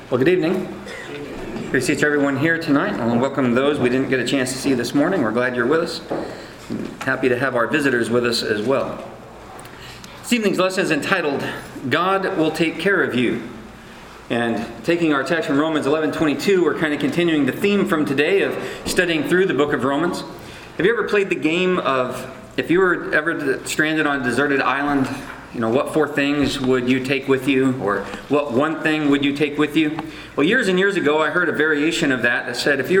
Well, good evening. Good to see everyone here tonight. I want to welcome those we didn't get a chance to see this morning. We're glad you're with us. Happy to have our visitors with us as well. This evening's lesson is entitled, God Will Take Care of You. And taking our text from Romans 11:22, we're kind of continuing the theme from today of studying through the book of Romans. Have you ever played the game of, if you were ever stranded on a deserted island, what 4 things would you take with you? Or what 1 thing would you take with you? Well, years and years ago, I heard a variation of that said, if you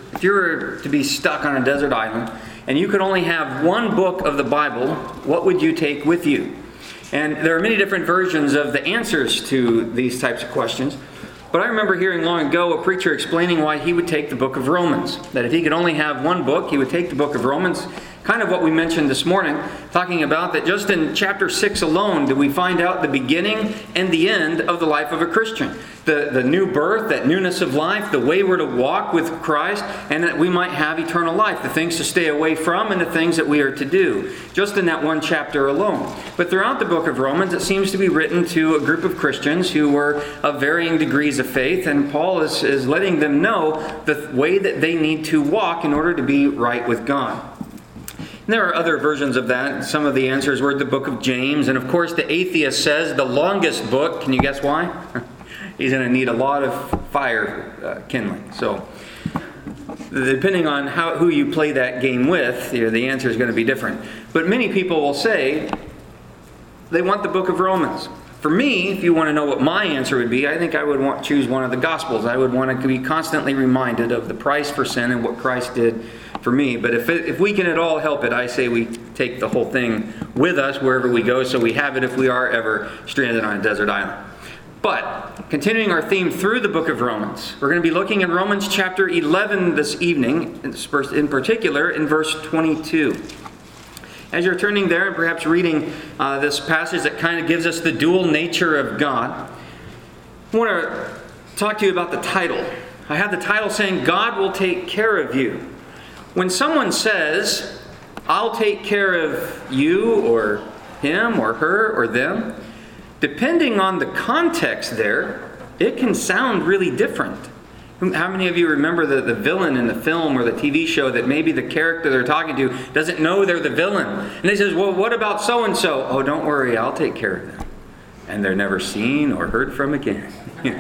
were to be stuck on a desert island and you could only have 1 book of the Bible, what would you take with you? And there are many different versions of the answers to these types of questions. But I remember hearing long ago a preacher explaining why he would take the book of Romans. That if he could only have 1 book, he would take the book of Romans. Kind of what we mentioned this morning, talking about that just in chapter 6 alone do we find out the beginning and the end of the life of a Christian. The new birth, that newness of life, the way we're to walk with Christ, and that we might have eternal life, the things to stay away from and the things that we are to do, just in that 1 chapter alone. But throughout the book of Romans, it seems to be written to a group of Christians who were of varying degrees of faith, and Paul is letting them know the way that they need to walk in order to be right with God. There are other versions of that. Some of the answers were the book of James. And of course, the atheist says the longest book. Can you guess why? He's going to need a lot of fire kindling. So, depending on who you play that game with, the answer is going to be different. But many people will say they want the book of Romans. For me, if you want to know what my answer would be, I think I would choose one of the Gospels. I would want to be constantly reminded of the price for sin and what Christ did for me. But if we can at all help it, I say we take the whole thing with us wherever we go, so we have it if we are ever stranded on a desert island. But, continuing our theme through the book of Romans, we're going to be looking at Romans chapter 11 this evening, in particular in verse 22. As you're turning there and perhaps reading this passage that kind of gives us the dual nature of God, I want to talk to you about the title. I have the title saying, God will take care of you. When someone says, I'll take care of you or him or her or them, depending on the context there, it can sound really different. How many of you remember the villain in the film or the TV show that maybe the character they're talking to doesn't know they're the villain? And they says, well, what about so-and-so? Oh, don't worry, I'll take care of them. And they're never seen or heard from again.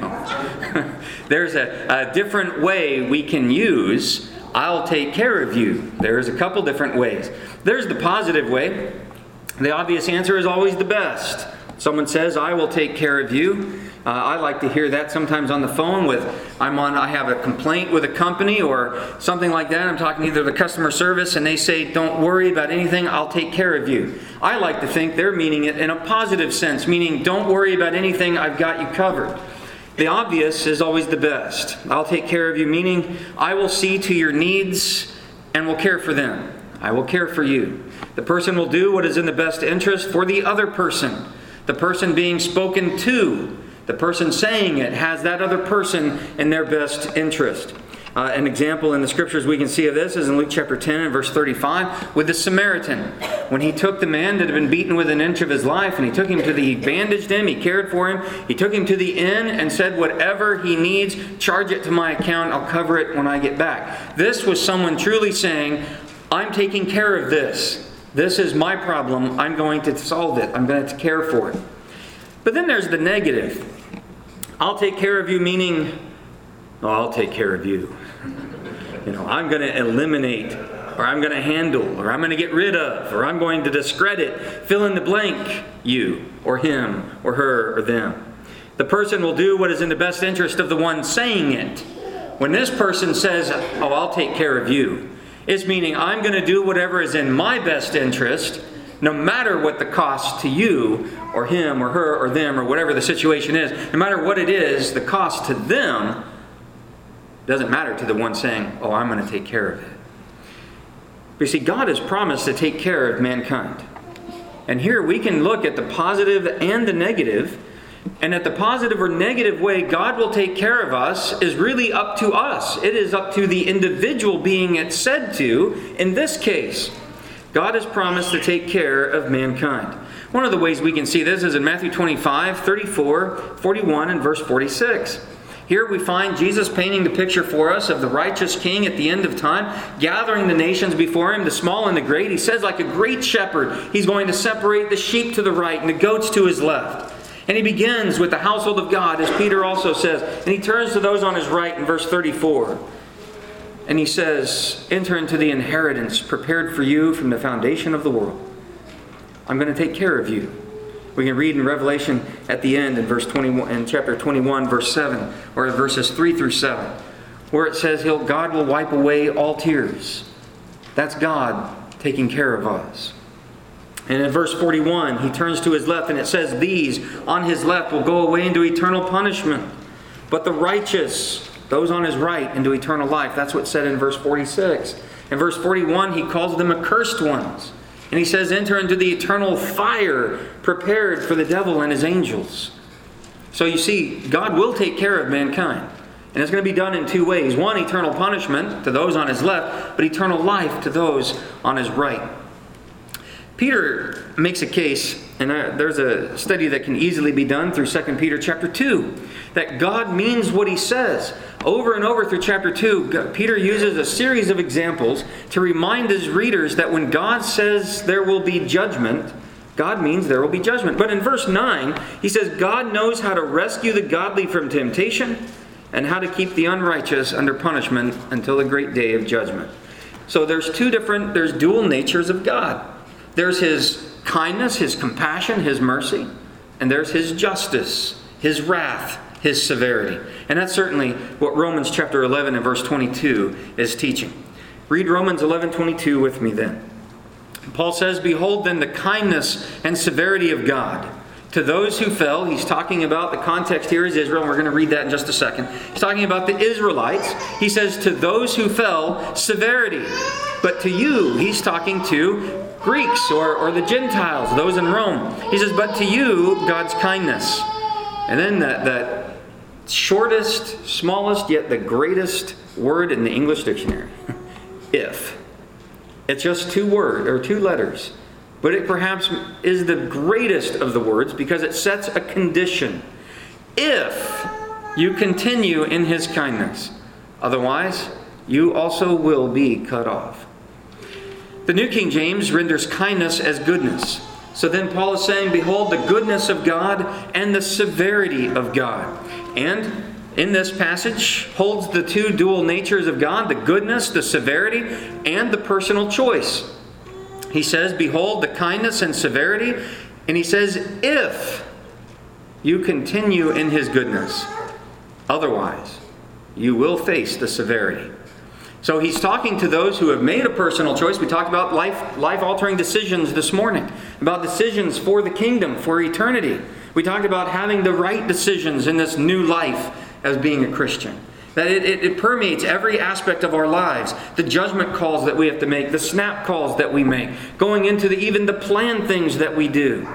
There's a different way we can use I'll take care of you. There's a couple different ways. There's the positive way. The obvious answer is always the best. Someone says, I will take care of you. I like to hear that sometimes on the phone I have a complaint with a company or something like that. I'm talking to either the customer service and they say, don't worry about anything, I'll take care of you. I like to think they're meaning it in a positive sense, meaning don't worry about anything, I've got you covered. The obvious is always the best. I'll take care of you, meaning I will see to your needs and will care for them. I will care for you. The person will do what is in the best interest for the other person. The person being spoken to, the person saying it, has that other person in their best interest. An example in the Scriptures we can see of this is in Luke chapter 10 and verse 35 with the Samaritan. When he took the man that had been beaten with an inch of his life and he bandaged him, he cared for him, he took him to the inn and said, whatever he needs, charge it to my account, I'll cover it when I get back. This was someone truly saying, I'm taking care of this. This is my problem. I'm going to solve it. I'm going to care for it. But then there's the negative. I'll take care of you, meaning, I'll take care of you. I'm going to eliminate, or I'm going to handle, or I'm going to get rid of, or I'm going to discredit, fill in the blank, you, or him, or her, or them. The person will do what is in the best interest of the one saying it. When this person says, I'll take care of you, it's meaning I'm going to do whatever is in my best interest, no matter what the cost to you, or him, or her, or them, or whatever the situation is. No matter what it is, the cost to them doesn't matter to the one saying, I'm going to take care of it. But you see, God has promised to take care of mankind. And here we can look at the positive and the negative. And at the positive or negative way God will take care of us is really up to us. It is up to the individual being it said to in this case. God has promised to take care of mankind. One of the ways we can see this is in Matthew 25, 34, 41, and verse 46. Here we find Jesus painting the picture for us of the righteous king at the end of time, gathering the nations before him, the small and the great. He says, like a great shepherd, he's going to separate the sheep to the right and the goats to his left. And he begins with the household of God, as Peter also says. And he turns to those on his right in verse 34. And he says, enter into the inheritance prepared for you from the foundation of the world. I'm going to take care of you. We can read in Revelation at the end in verse 21, in chapter 21, verse 7, or verses 3 through 7, where it says God will wipe away all tears. That's God taking care of us. And in verse 41, he turns to his left and it says, these on his left will go away into eternal punishment, but the righteous, those on his right, into eternal life. That's what's said in verse 46. In verse 41, he calls them accursed ones. And he says, enter into the eternal fire prepared for the devil and his angels. So you see, God will take care of mankind. And it's going to be done in two ways. One, eternal punishment to those on his left, but eternal life to those on his right. Peter makes a case, and there's a study that can easily be done through 2 Peter chapter 2, that God means what he says. Over and over through chapter 2, Peter uses a series of examples to remind his readers that when God says there will be judgment, God means there will be judgment. But in verse 9, he says, God knows how to rescue the godly from temptation and how to keep the unrighteous under punishment until the great day of judgment. So there's dual natures of God. There's his kindness, his compassion, his mercy, and there's his justice, his wrath, his severity. And that's certainly what Romans chapter 11 and verse 22 is teaching. Read Romans 11:22 with me then. Paul says, behold then the kindness and severity of God to those who fell. He's talking about, the context here is Israel, and we're going to read that in just a second. He's talking about the Israelites. He says, to those who fell, severity. But to you, he's talking to Greeks or the Gentiles, those in Rome. He says, but to you, God's kindness. And then that shortest, smallest, yet the greatest word in the English dictionary. If. It's just two letters. But it perhaps is the greatest of the words because it sets a condition. If you continue in his kindness, otherwise you also will be cut off. The New King James renders kindness as goodness. So then Paul is saying, behold the goodness of God and the severity of God. And in this passage holds the two dual natures of God, the goodness, the severity, and the personal choice. He says, behold the kindness and severity. And he says, if you continue in his goodness, otherwise you will face the severity. So he's talking to those who have made a personal choice. We talked about life-altering decisions this morning, about decisions for the kingdom, for eternity. We talked about having the right decisions in this new life as being a Christian. That it permeates every aspect of our lives. The judgment calls that we have to make, the snap calls that we make, going into even the planned things that we do.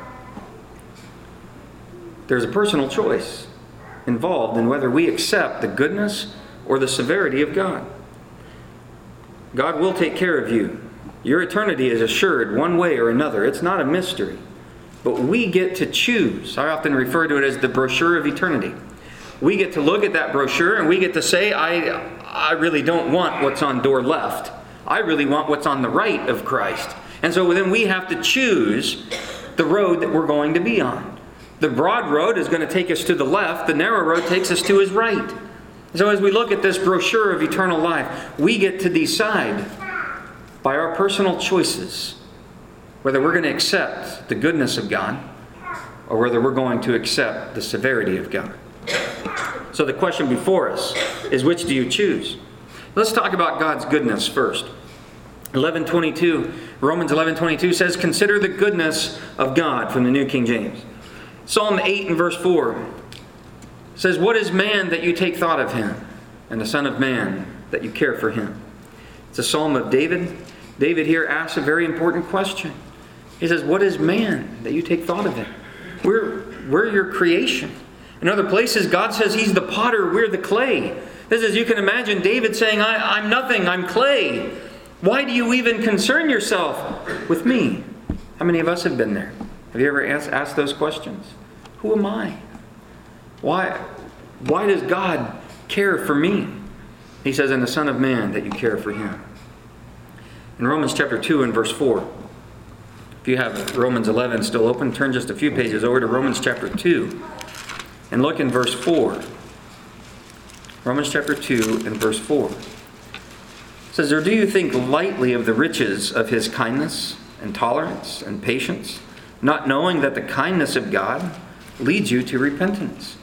There's a personal choice involved in whether we accept the goodness or the severity of God. God will take care of you. Your eternity is assured one way or another. It's not a mystery. But we get to choose. I often refer to it as the brochure of eternity. We get to look at that brochure and we get to say, I really don't want what's on door left. I really want what's on the right of Christ. And so then we have to choose the road that we're going to be on. The broad road is going to take us to the left. The narrow road takes us to his right. So as we look at this brochure of eternal life, we get to decide by our personal choices whether we're going to accept the goodness of God or whether we're going to accept the severity of God. So the question before us is, which do you choose? Let's talk about God's goodness first. Romans 11:22 says, consider the goodness of God, from the New King James. Psalm 8 and verse 4 says, what is man that you take thought of him, and the son of man that you care for him? It's a psalm of David. David here asks a very important question. He says, what is man that you take thought of him? We're your creation. In other places, God says he's the potter, we're the clay. This is, you can imagine David saying, I'm nothing, I'm clay. Why do you even concern yourself with me? How many of us have been there? Have you ever asked those questions? Who am I? Why Why does God care for me? He says, in the Son of Man that you care for him. In Romans chapter 2 and verse 4, if you have Romans 11 still open, turn just a few pages over to Romans chapter 2 and look in verse 4. Romans chapter 2 and verse 4. It says, or do you think lightly of the riches of his kindness and tolerance and patience, not knowing that the kindness of God leads you to repentance?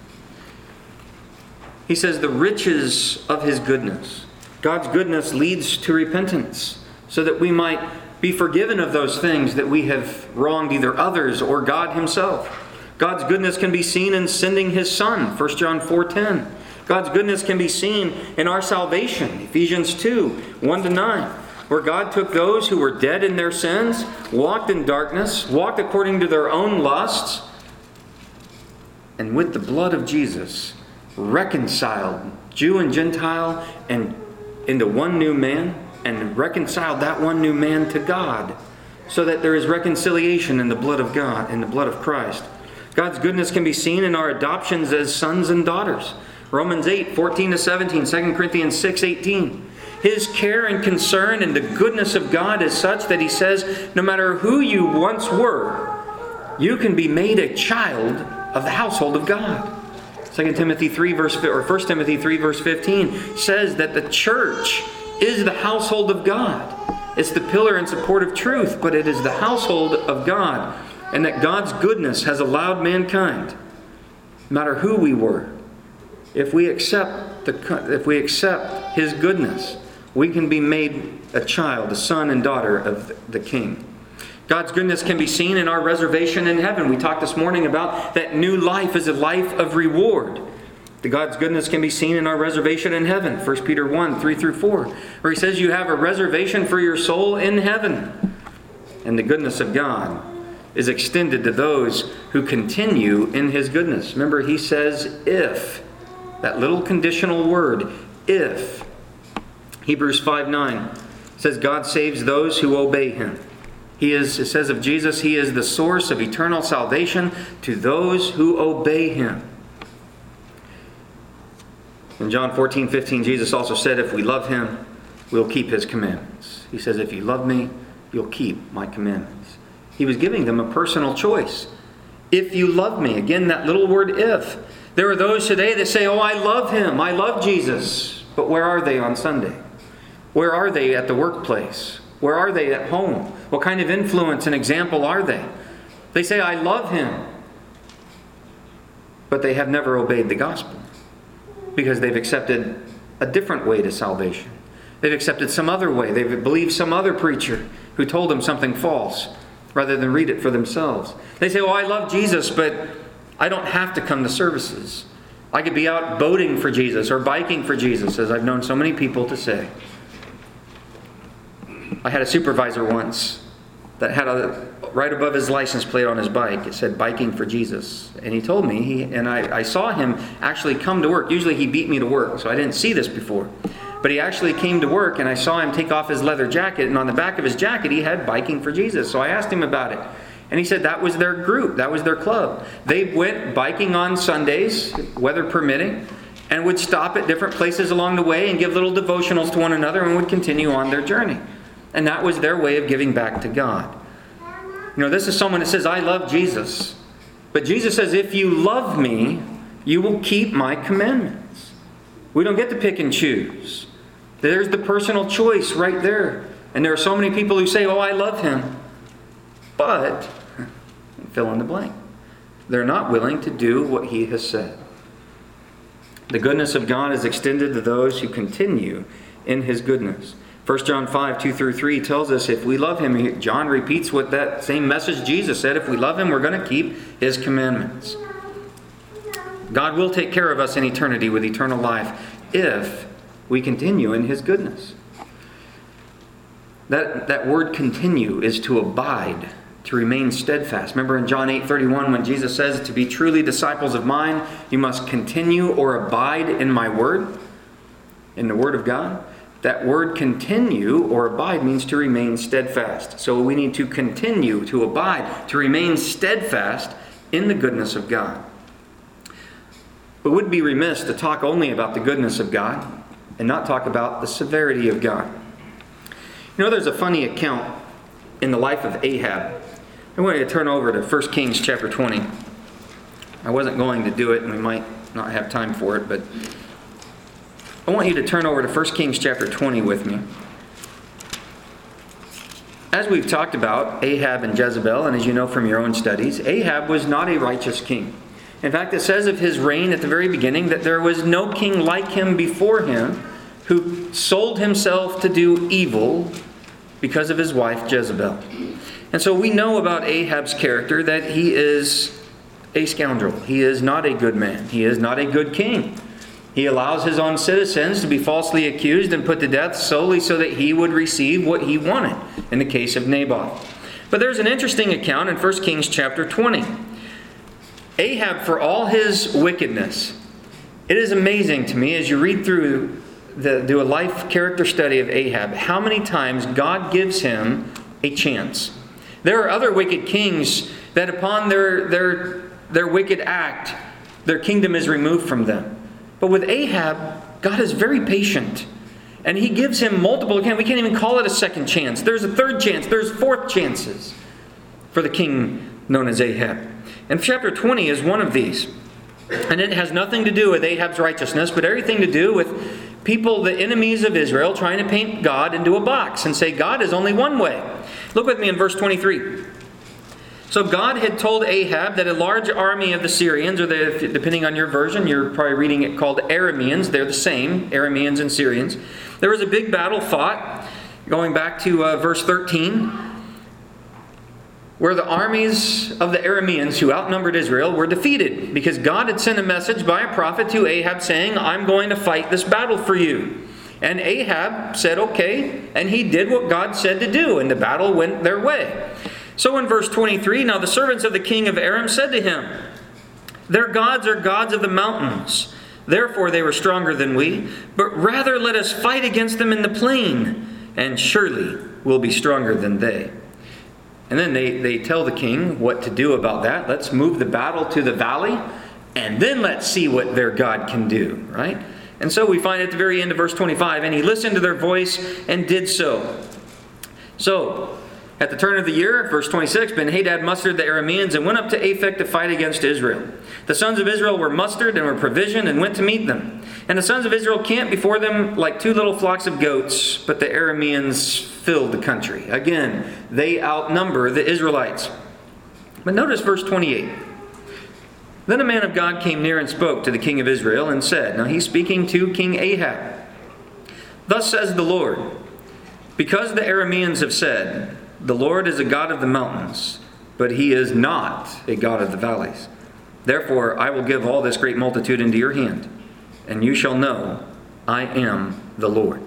He says the riches of his goodness. God's goodness leads to repentance so that we might be forgiven of those things that we have wronged either others or God himself. God's goodness can be seen in sending his Son, 1 John 4:10. God's goodness can be seen in our salvation, Ephesians 2:1-9, where God took those who were dead in their sins, walked in darkness, walked according to their own lusts, and with the blood of Jesus reconciled Jew and Gentile and into one new man, and reconciled that one new man to God, so that there is reconciliation in the blood of God, in the blood of Christ. God's goodness can be seen in our adoptions as sons and daughters. Romans 8:14-17, 2 Corinthians 6:18. His care and concern and the goodness of God is such that he says, no matter who you once were, you can be made a child of the household of God. 2 Timothy 3 verse, or 1 Timothy 3 verse 15 says that the church is the household of God. It's the pillar and support of truth, but it is the household of God. And that God's goodness has allowed mankind, no matter who we were, if we accept his goodness, we can be made a child, a son and daughter of the King. God's goodness can be seen in our reservation in heaven. We talked this morning about that new life is a life of reward. God's goodness can be seen in our reservation in heaven. 1 Peter 1:3-4, where he says you have a reservation for your soul in heaven. And the goodness of God is extended to those who continue in his goodness. Remember, he says, if. That little conditional word, if. Hebrews 5:9 says God saves those who obey him. It says of Jesus, he is the source of eternal salvation to those who obey him. In John 14:15, Jesus also said, if we love him, we'll keep his commandments. He says, if you love me, you'll keep my commandments. He was giving them a personal choice. If you love me, again, that little word if. There are those today that say, oh, I love him, I love Jesus. But where are they on Sunday? Where are they at the workplace? Where are they at home? What kind of influence and example are they? They say, I love him. But they have never obeyed the gospel because they've accepted a different way to salvation. They've accepted some other way. They've believed some other preacher who told them something false rather than read it for themselves. They say, oh, I love Jesus, but I don't have to come to services. I could be out boating for Jesus or biking for Jesus, as I've known so many people to say. I had a supervisor once that had right above his license plate on his bike, it said biking for Jesus. And he told me, I saw him actually come to work. Usually he beat me to work, so I didn't see this before. But he actually came to work and I saw him take off his leather jacket, and on the back of his jacket he had biking for Jesus. So I asked him about it. And he said that was their group, that was their club. They went biking on Sundays, weather permitting, and would stop at different places along the way and give little devotionals to one another and would continue on their journey. And that was their way of giving back to God. You know, this is someone that says, I love Jesus. But Jesus says, if you love me, you will keep my commandments. We don't get to pick and choose. There's the personal choice right there. And there are so many people who say, oh, I love him. But, fill in the blank. They're not willing to do what he has said. The goodness of God is extended to those who continue in his goodness. 1 John 5:2-3 tells us if we love him, John repeats what that same message Jesus said, if we love him, we're going to keep his commandments. God will take care of us in eternity with eternal life if we continue in his goodness. That word continue is to abide, to remain steadfast. Remember in John 8:31 when Jesus says, to be truly disciples of mine, you must continue or abide in my word, in the word of God. That word continue or abide means to remain steadfast. So we need to continue, to abide, to remain steadfast in the goodness of God. But would be remiss to talk only about the goodness of God and not talk about the severity of God. You know, there's a funny account in the life of Ahab. I want you to turn over to 1 Kings chapter 20. I wasn't going to do it, and we might not have time for it, but I want you to turn over to 1 Kings chapter 20 with me. As we've talked about Ahab and Jezebel, and as you know from your own studies, Ahab was not a righteous king. In fact, it says of his reign at the very beginning that there was no king like him before him who sold himself to do evil because of his wife Jezebel. And so we know about Ahab's character that he is a scoundrel. He is not a good man. He is not a good king. He allows his own citizens to be falsely accused and put to death solely so that he would receive what he wanted in the case of Naboth. But there's an interesting account in 1 Kings chapter 20. Ahab, for all his wickedness, it is amazing to me as you read through, do a life character study of Ahab, how many times God gives him a chance. There are other wicked kings that upon their wicked act, their kingdom is removed from them. But with Ahab, God is very patient. And He gives him multiple, we can't even call it a second chance. There's a third chance. There's fourth chances for the king known as Ahab. And chapter 20 is one of these. And it has nothing to do with Ahab's righteousness, but everything to do with people, the enemies of Israel, trying to paint God into a box and say God is only one way. Look with me in verse 23. So God had told Ahab that a large army of the Syrians, or depending on your version, you're probably reading it called Arameans. They're the same, Arameans and Syrians. There was a big battle fought, going back to verse 13, where the armies of the Arameans who outnumbered Israel were defeated because God had sent a message by a prophet to Ahab saying, I'm going to fight this battle for you. And Ahab said, okay, and he did what God said to do, and the battle went their way. So in verse 23, now the servants of the king of Aram said to him, their gods are gods of the mountains. Therefore they were stronger than we, but rather let us fight against them in the plain, and surely we'll be stronger than they. And then they tell the king what to do about that. Let's move the battle to the valley, and then let's see what their God can do, right? And so we find at the very end of verse 25, and he listened to their voice and did so. So, at the turn of the year, verse 26, Ben-Hadad mustered the Arameans and went up to Aphek to fight against Israel. The sons of Israel were mustered and were provisioned and went to meet them. And the sons of Israel camped before them like two little flocks of goats, but the Arameans filled the country. Again, they outnumber the Israelites. But notice verse 28. Then a man of God came near and spoke to the king of Israel and said, now he's speaking to King Ahab. Thus says the Lord, because the Arameans have said, the Lord is a God of the mountains, but He is not a God of the valleys. Therefore, I will give all this great multitude into your hand, and you shall know I am the Lord.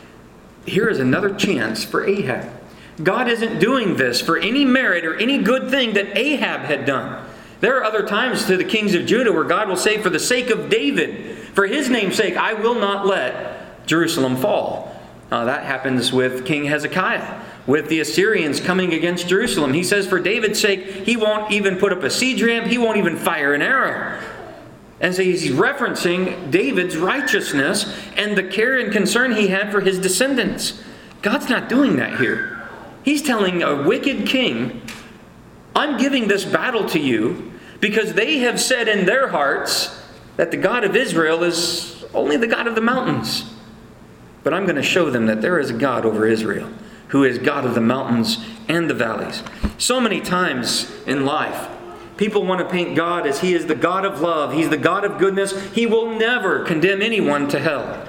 Here is another chance for Ahab. God isn't doing this for any merit or any good thing that Ahab had done. There are other times to the kings of Judah where God will say, for the sake of David, for his name's sake, I will not let Jerusalem fall. That happens with King Hezekiah. With the Assyrians coming against Jerusalem. He says for David's sake, he won't even put up a siege ramp. He won't even fire an arrow. And so he's referencing David's righteousness and the care and concern he had for his descendants. God's not doing that here. He's telling a wicked king, I'm giving this battle to you because they have said in their hearts that the God of Israel is only the God of the mountains. But I'm going to show them that there is a God over Israel, who is God of the mountains and the valleys. So many times in life, people want to paint God as He is the God of love. He's the God of goodness. He will never condemn anyone to hell.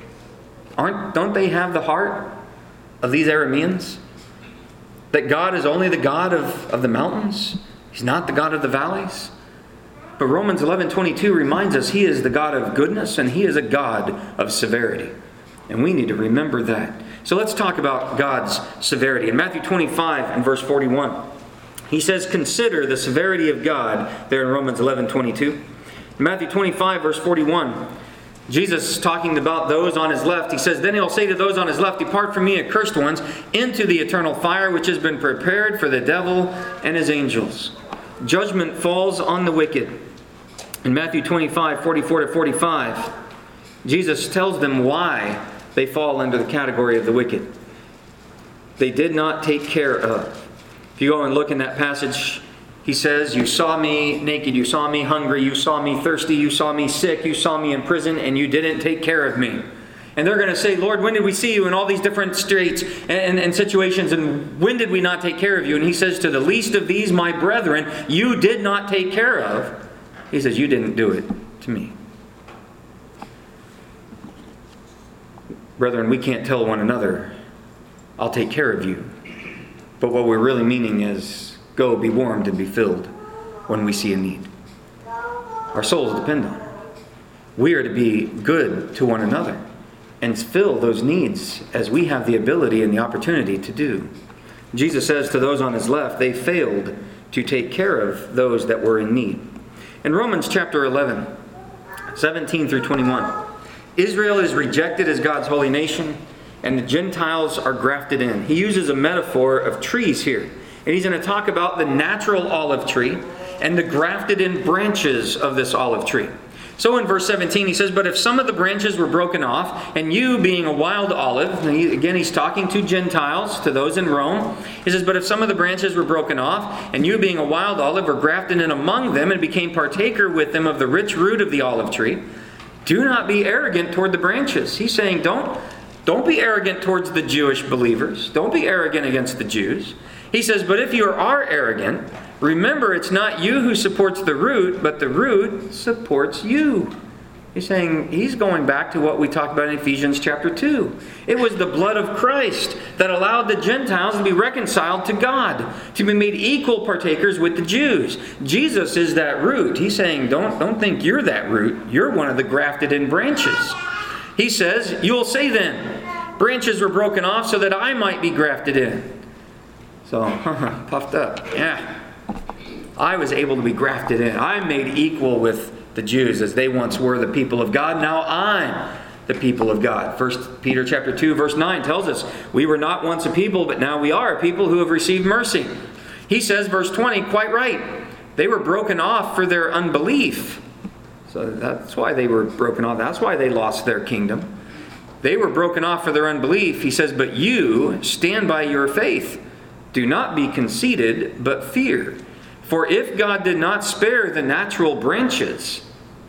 Don't they have the heart of these Arameans? That God is only the God of the mountains? He's not the God of the valleys? But Romans 11:22 reminds us He is the God of goodness and He is a God of severity. And we need to remember that. So let's talk about God's severity. In Matthew 25 and verse 41, He says, consider the severity of God there in Romans 11:22. In Matthew 25 verse 41, Jesus talking about those on His left, He says, then He'll say to those on His left, depart from me, accursed ones, into the eternal fire which has been prepared for the devil and his angels. Judgment falls on the wicked. In Matthew 25, 44 to 45, Jesus tells them why they fall under the category of the wicked. They did not take care of. If you go and look in that passage, he says, you saw me naked, you saw me hungry, you saw me thirsty, you saw me sick, you saw me in prison, and you didn't take care of me. And they're going to say, Lord, when did we see you in all these different straits and situations, and when did we not take care of you? And he says, to the least of these, my brethren, you did not take care of. He says, you didn't do it to me. Brethren, we can't tell one another, I'll take care of you. But what we're really meaning is, go, be warmed and be filled when we see a need. Our souls depend on it. We are to be good to one another and fill those needs as we have the ability and the opportunity to do. Jesus says to those on his left, they failed to take care of those that were in need. In Romans chapter 11, 17 through 21, Israel is rejected as God's holy nation, and the Gentiles are grafted in. He uses a metaphor of trees here. And he's going to talk about the natural olive tree and the grafted in branches of this olive tree. So in verse 17 he says, but if some of the branches were broken off, and you being a wild olive, again he's talking to Gentiles, to those in Rome. He says, but if some of the branches were broken off, and you being a wild olive were grafted in among them, and became partaker with them of the rich root of the olive tree, do not be arrogant toward the branches. He's saying, don't be arrogant towards the Jewish believers. Don't be arrogant against the Jews. He says, but if you are arrogant, remember it's not you who supports the root, but the root supports you. He's saying, he's going back to what we talked about in Ephesians chapter 2. It was the blood of Christ that allowed the Gentiles to be reconciled to God, to be made equal partakers with the Jews. Jesus is that root. He's saying, don't think you're that root. You're one of the grafted in branches. He says, you'll say then, branches were broken off so that I might be grafted in. So, puffed up. Yeah. I was able to be grafted in. I'm made equal with the Jews as they once were the people of God. Now I'm the people of God. 1 Peter chapter 2 verse 9 tells us, we were not once a people, but now we are a people who have received mercy. He says, verse 20, quite right. They were broken off for their unbelief. So that's why they were broken off. That's why they lost their kingdom. They were broken off for their unbelief. He says, but you stand by your faith. Do not be conceited, but fear. For if God did not spare the natural branches,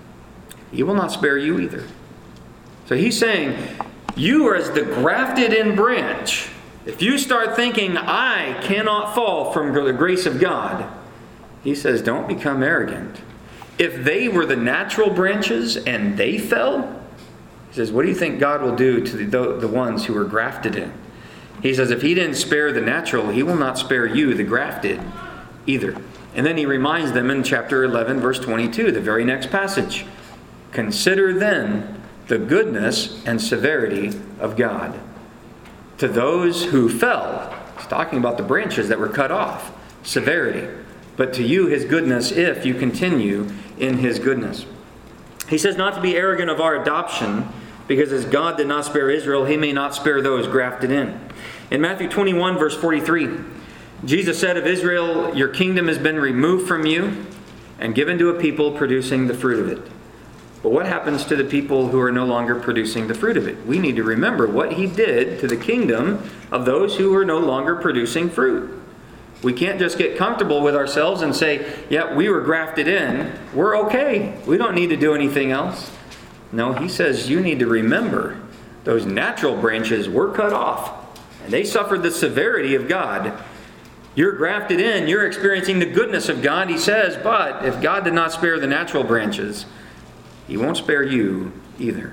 he will not spare you either. So he's saying, you are as the grafted in branch. If you start thinking, I cannot fall from the grace of God, he says, don't become arrogant. If they were the natural branches and they fell, he says, what do you think God will do to the ones who are grafted in? He says, if he didn't spare the natural, he will not spare you, the grafted, either. And then he reminds them in chapter 11, verse 22, the very next passage. Consider then the goodness and severity of God to those who fell. He's talking about the branches that were cut off. Severity. But to you his goodness if you continue in his goodness. He says not to be arrogant of our adoption, because as God did not spare Israel, he may not spare those grafted in. In Matthew 21, verse 43, Jesus said of Israel, your kingdom has been removed from you and given to a people producing the fruit of it. But what happens to the people who are no longer producing the fruit of it? We need to remember what he did to the kingdom of those who are no longer producing fruit. We can't just get comfortable with ourselves and say, yeah, we were grafted in. We're okay. We don't need to do anything else. No, he says you need to remember those natural branches were cut off. And they suffered the severity of God. You're grafted in. You're experiencing the goodness of God. He says, but if God did not spare the natural branches, he won't spare you either.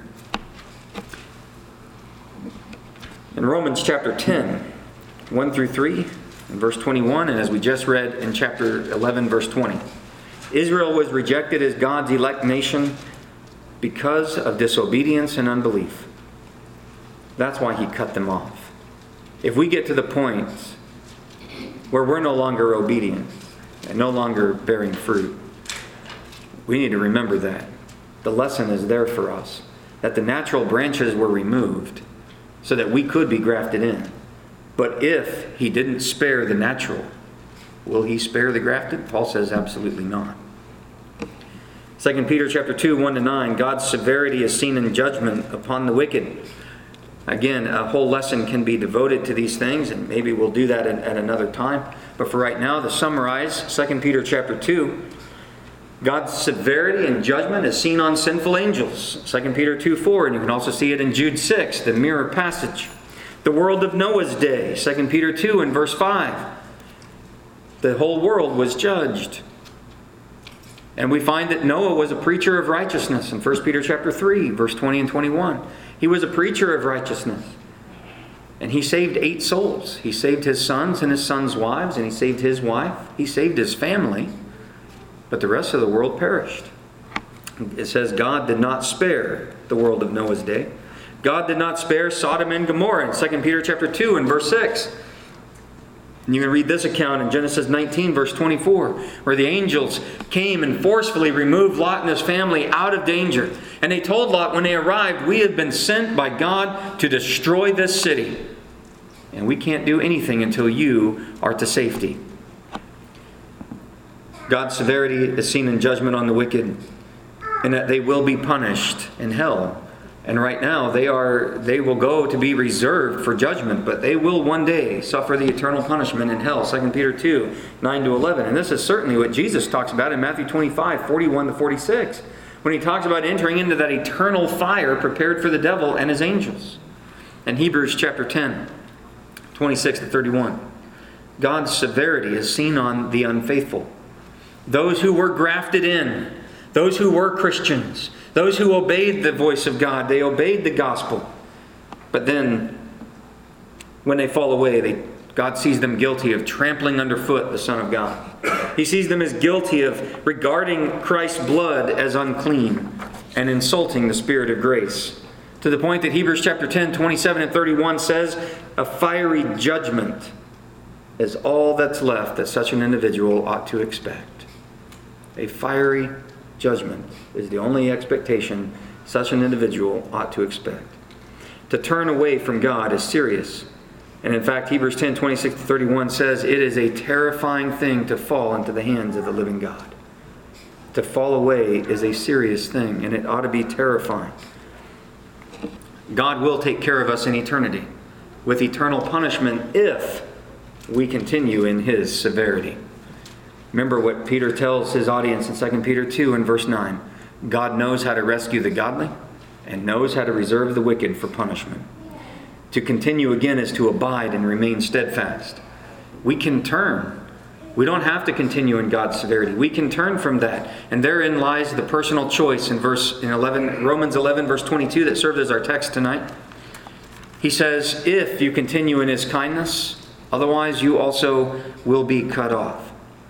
In Romans chapter 10, 1 through 3, and verse 21, and as we just read in chapter 11, verse 20, Israel was rejected as God's elect nation because of disobedience and unbelief. That's why he cut them off. If we get to the point where we're no longer obedient and no longer bearing fruit, we need to remember that. The lesson is there for us, that the natural branches were removed so that we could be grafted in. But if he didn't spare the natural, will he spare the grafted? Paul says absolutely not. 2 Peter chapter 2, 1-9, God's severity is seen in judgment upon the wicked. Again, a whole lesson can be devoted to these things, and maybe we'll do that at another time. But for right now, to summarize 2 Peter chapter 2, God's severity and judgment is seen on sinful angels. 2 Peter 2:4, and you can also see it in Jude 6, the mirror passage. The world of Noah's day, 2 Peter 2 and verse 5. The whole world was judged. And we find that Noah was a preacher of righteousness in 1 Peter chapter 3, verse 20 and 21. He was a preacher of righteousness. And he saved 8 souls. He saved his sons and his sons' wives, and he saved his wife. He saved his family. But the rest of the world perished. It says God did not spare the world of Noah's day. God did not spare Sodom and Gomorrah in 2 Peter chapter 2 and verse 6. And you can read this account in Genesis 19 verse 24, where the angels came and forcefully removed Lot and his family out of danger. And they told Lot when they arrived, "We have been sent by God to destroy this city. And we can't do anything until you are to safety." God's severity is seen in judgment on the wicked, and that they will be punished in hell. And right now they will go to be reserved for judgment, but they will one day suffer the eternal punishment in hell. 2 Peter 2, 9-11. And this is certainly what Jesus talks about in Matthew 25, 41-46, when he talks about entering into that eternal fire prepared for the devil and his angels. And Hebrews chapter 10, 26-31. God's severity is seen on the unfaithful. Those who were grafted in, those who were Christians, those who obeyed the voice of God, they obeyed the gospel. But then, when they fall away, God sees them guilty of trampling underfoot the Son of God. He sees them as guilty of regarding Christ's blood as unclean and insulting the Spirit of grace. To the point that Hebrews chapter 10, 27-31 says, a fiery judgment is all that's left that such an individual ought to expect. A fiery judgment is the only expectation such an individual ought to expect. To turn away from God is serious. And in fact, Hebrews 10, 26-31 says, it is a terrifying thing to fall into the hands of the living God. To fall away is a serious thing, and it ought to be terrifying. God will take care of us in eternity with eternal punishment if we continue in His severity. Remember what Peter tells his audience in 2 Peter 2 and verse 9. God knows how to rescue the godly and knows how to reserve the wicked for punishment. To continue again is to abide and remain steadfast. We can turn. We don't have to continue in God's severity. We can turn from that. And therein lies the personal choice in Romans 11 verse 22 that served as our text tonight. He says, if you continue in His kindness, otherwise you also will be cut off.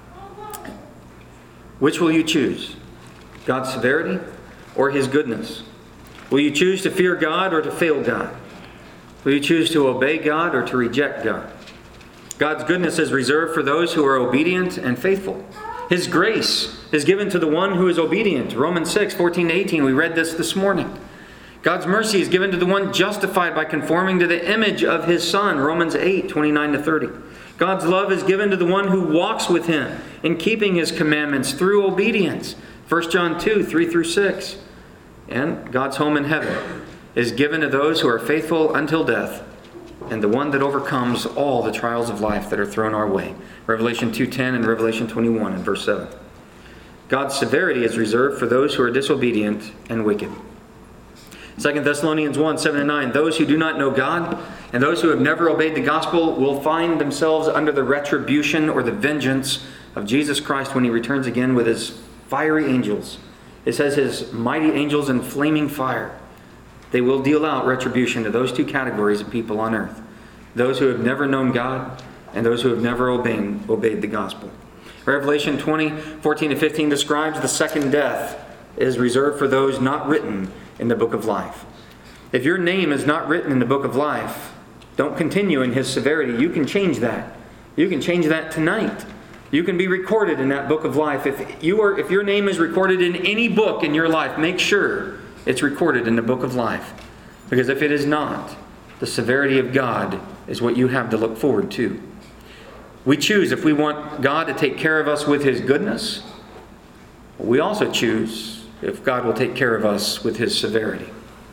Which will you choose? God's severity or His goodness? Will you choose to fear God or to fail God? Will you choose to obey God or to reject God? God's goodness is reserved for those who are obedient and faithful. His grace is given to the one who is obedient. Romans 6, 14-18, we read this morning. God's mercy is given to the one justified by conforming to the image of His Son. Romans 8, 29-30. God's love is given to the one who walks with Him in keeping His commandments through obedience. 1 John 2, 3-6. And God's home in heaven is given to those who are faithful until death, and the one that overcomes all the trials of life that are thrown our way. Revelation 2:10 and Revelation 21 and verse 7. God's severity is reserved for those who are disobedient and wicked. 2 Thessalonians 1, 7-9. Those who do not know God and those who have never obeyed the gospel will find themselves under the retribution or the vengeance of Jesus Christ when He returns again with His fiery angels. It says His mighty angels in flaming fire. They will deal out retribution to those two categories of people on earth. Those who have never known God and those who have never obeyed the gospel. Revelation 20, 14-15 describes the second death is reserved for those not written in the book of life. If your name is not written in the book of life, don't continue in His severity. You can change that. You can change that tonight. You can be recorded in that book of life. If your name is recorded in any book in your life, make sure it's recorded in the book of life. Because if it is not, the severity of God is what you have to look forward to. We choose if we want God to take care of us with His goodness. We also choose if God will take care of us with his severity.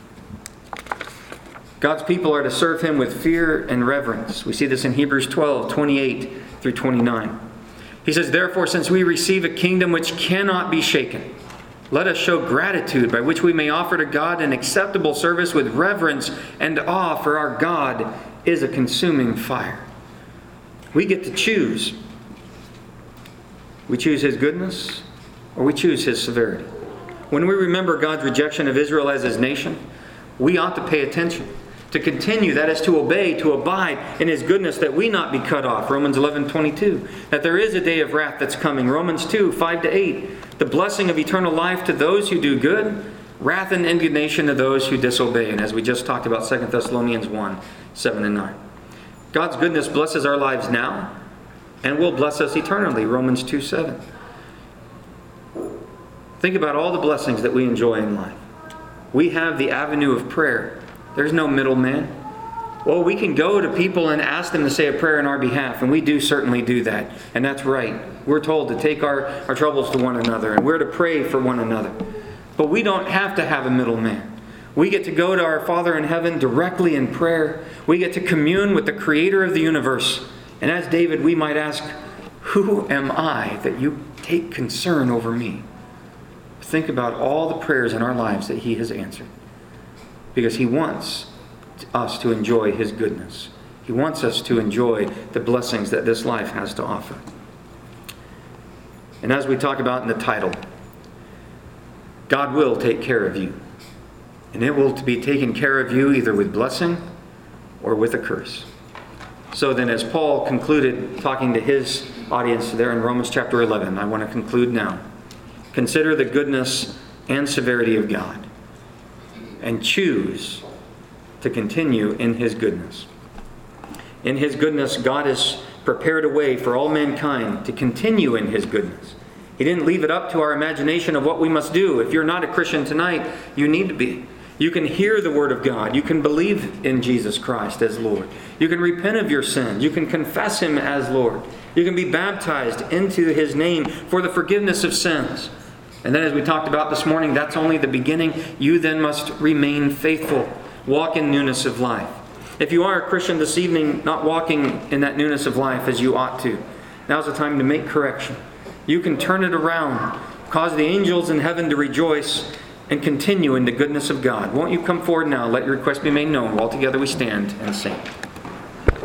God's people are to serve him with fear and reverence. We see this in Hebrews 12, 28 through 29. He says, "Therefore, since we receive a kingdom which cannot be shaken, let us show gratitude by which we may offer to God an acceptable service with reverence and awe, for our God is a consuming fire." We get to choose. We choose his goodness or we choose his severity. When we remember God's rejection of Israel as his nation, we ought to pay attention. To continue, that is to obey, to abide in his goodness, that we not be cut off. Romans 11:22. That there is a day of wrath that's coming. Romans 2, 5-8. The blessing of eternal life to those who do good, wrath and indignation to those who disobey. And as we just talked about, 2 Thessalonians 1, 7-9. God's goodness blesses our lives now and will bless us eternally. Romans 2:7. Think about all the blessings that we enjoy in life. We have the avenue of prayer. There's no middleman. Well, we can go to people and ask them to say a prayer in our behalf, and we do certainly do that. And that's right. We're told to take our troubles to one another, and we're to pray for one another. But we don't have to have a middleman. We get to go to our Father in heaven directly in prayer. We get to commune with the Creator of the universe. And as David, we might ask, "Who am I that you take concern over me?" Think about all the prayers in our lives that he has answered. Because he wants us to enjoy his goodness. He wants us to enjoy the blessings that this life has to offer. And as we talk about in the title, God will take care of you. And it will be taken care of you either with blessing or with a curse. So then, as Paul concluded talking to his audience there in Romans chapter 11, I want to conclude now. Consider the goodness and severity of God, and choose to continue in his goodness. In his goodness, God has prepared a way for all mankind to continue in his goodness. He didn't leave it up to our imagination of what we must do. If you're not a Christian tonight, you need to be. You can hear the word of God. You can believe in Jesus Christ as Lord. You can repent of your sins. You can confess him as Lord. You can be baptized into his name for the forgiveness of sins. And then, as we talked about this morning, that's only the beginning. You then must remain faithful. Walk in newness of life. If you are a Christian this evening, not walking in that newness of life as you ought to, now's the time to make correction. You can turn it around, cause the angels in heaven to rejoice, and continue in the goodness of God. Won't you come forward now? Let your request be made known. While together we stand and sing.